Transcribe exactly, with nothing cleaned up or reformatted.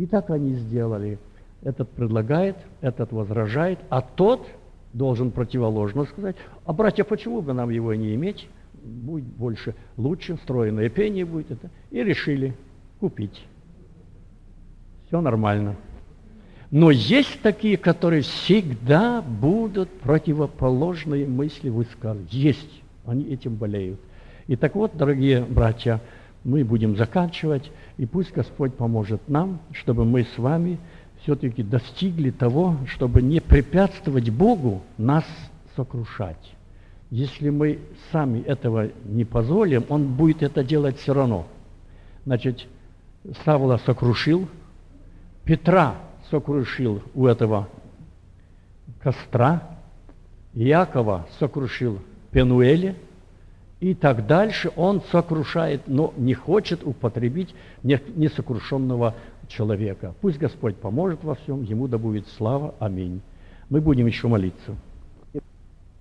И так они сделали. Этот предлагает, этот возражает, а тот должен противоположно сказать: а братья, почему бы нам его не иметь? Будет больше, лучше, встроенное пение будет это. И решили купить. Все нормально. Но есть такие, которые всегда будут противоположные мысли высказывать. Есть. Они этим болеют. И так вот, дорогие братья, мы будем заканчивать, и пусть Господь поможет нам, чтобы мы с вами все-таки достигли того, чтобы не препятствовать Богу нас сокрушать. Если мы сами этого не позволим, Он будет это делать все равно. Значит, Савла сокрушил, Петра сокрушил у этого костра, Иакова сокрушил в Пенуэле, и так дальше. Он сокрушает, но не хочет употребить несокрушенного человека. Пусть Господь поможет во всем, Ему да будет слава. Аминь. Мы будем еще молиться.